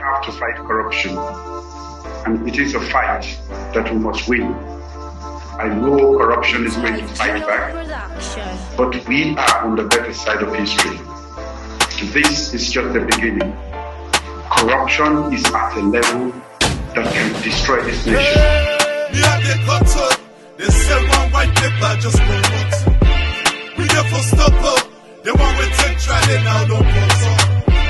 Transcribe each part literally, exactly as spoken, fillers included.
have to fight corruption, and it is a fight that we must win. I know corruption is going to fight back, but we are on the better side of history. This is just the beginning. Corruption is at a level that can destroy this nation. Me and the cutter, they sell one white paper just for what? We therefore stop up. The one we take try they now don't pause on.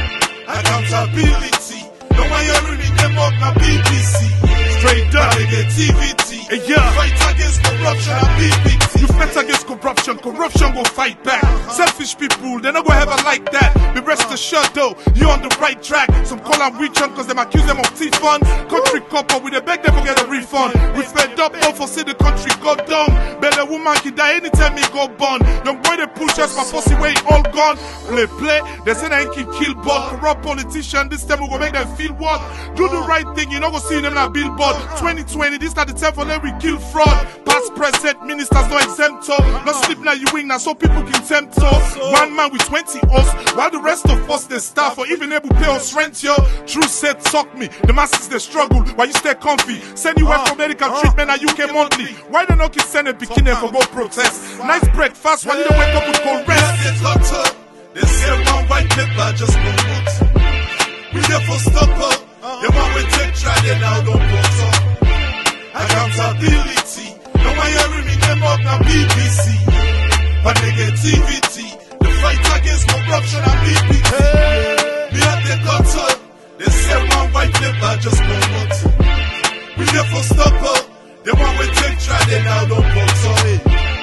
Accountability. No one you really them up na B B C. Straight down negativity. Hey, yeah. Fight against corruption and B B C. You fight against corruption, corruption will fight back. Selfish people, they not gonna ever like that. Be rest assured though, you on the right track. Some call them witch hunt cause them accuse them of thief fund. Country couple, we they beg them to get a refund. We fed up, don't foresee the country go down. Better woman can die anytime he go born. Young boy they push us, my pussy way all gone. Play, play, they say they ain't can kill but corrupt politician, this time we gonna make them feel what? Do the right thing, you not gonna see them in a billboard. twenty twenty, this not the time for them we kill fraud. Past, present, ministers no exempt. No sleep now you win now so people can tempt us. One man with twenty us, while the rest of us they starve or even able to pay us rent, yo. True said suck me, the masses they struggle while you stay comfy. Send you uh, for medical uh, treatment at U K monthly. Why they not keep sending bikini for go protest? Nice breakfast while you don't wake up with cold rest. They say one white paper just for what? We therefore stop up. The one we take try they now don't pause on. Accountability. No one hearing me them up na B B C. But negativity. The fight against corruption and B B C. Me at the gutter. They say one white paper just for what? We therefore stop up. The one we take try they now don't pause on.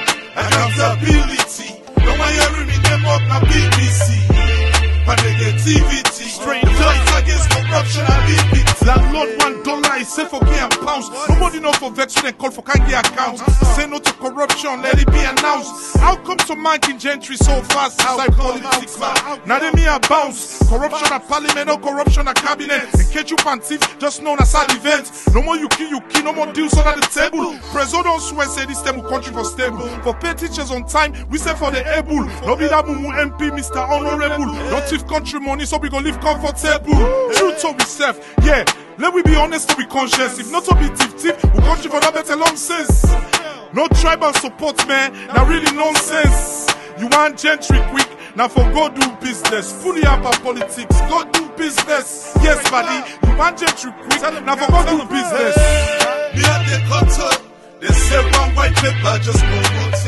Accountability. No one hearing me them up na B B C. But negativity. Straight fight against corruption and B B C. Landlord one dollar is safe for K and pounds. Nobody know for vex when they call for can't get accounts. Say no to corruption, let it be announced. How come some man can gentry so fast inside politics? Now they me a bounce. Corruption at parliament, no corruption at cabinet. In case you pantif, just known as sad events. No more you kill, you kill, no more deals under the table. President don't swear say this time will country for stable. For pay teachers on time, we say for the able. No be that mumu M P, Mister Honorable. No thief country money, so we gon' live comfortable. Truth to we self, yeah. Let we be honest to be conscious. If not to be thief thief, we country for that better nonsense. No tribal support, man. Now really nonsense. You want gentry quick, now for go do business. Fully up our politics, go do business. Yes, buddy. You want gentry quick, now for go do business. Me at the cutter, they say one white paper just for what?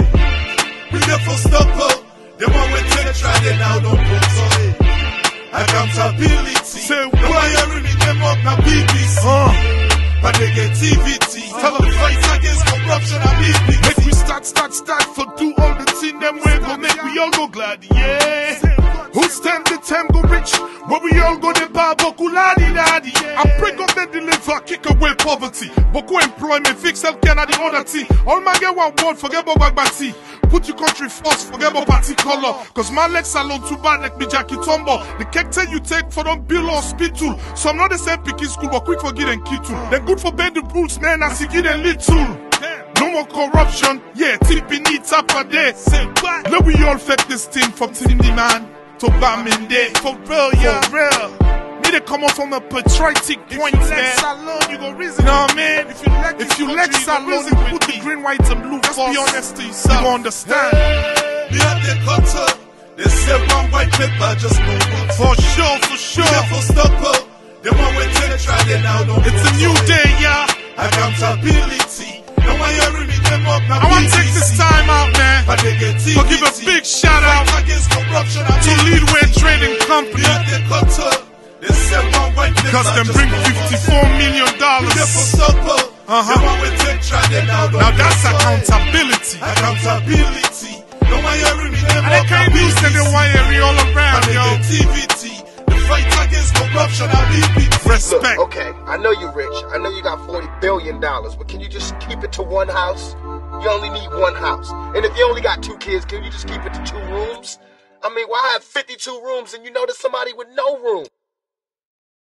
We therefore stop up. The one we take try they now don't pause on. Accountability. Say no one hearing me them up na B B C. Uh. But negativity. Tell them fight against corruption and B B C. Make we start, start, start for do all the thing them way go make we all go glad, yeah. Who stand the time go rich? But we all go the bar, boku ladi ladi. I pray God they deliver, kick away poverty. Boku employment, fix healthcare and the other thing. All my get one word, forget about bagbati. Put your country first, forget about party color. Cause my legs alone too bad like me Jackie Tombo. The cake ten you take for them bill hospital. Some not the same picking school, but quick for getting key too. Then good for bend the rules, man, as you get a little. No more corruption, yeah, tipping it up a day. Let we all fake this thing from Tindy man to Bamin Day. For real, yeah, for real. Me they come up from a patriotic point, if you man. Salon, you go reason. Know what I mean? If you like, if you like Salon, you put the green, white, and blue. Just be honest to yourself. You understand? Me at the cutter, they say one white paper just go what? For sure, for sure. We never stop up. The one we take try they now don't. It's a new day, yeah. Accountability. No one hearing me them up now. I want to take this time out, man, to give a big shout out to Leadway Trading Company. Because them bring fifty-four million dollars. Uh-huh. Now that's accountability. Accountability. And they can't use them the wiring all around, yo. Fight against corruption and respect. Look, okay, I know you're rich. I know you got forty billion dollars, but can you just keep it to one house? You only need one house. And if you only got two kids, can you just keep it to two rooms? I mean, why have fifty-two rooms and you notice somebody with no room?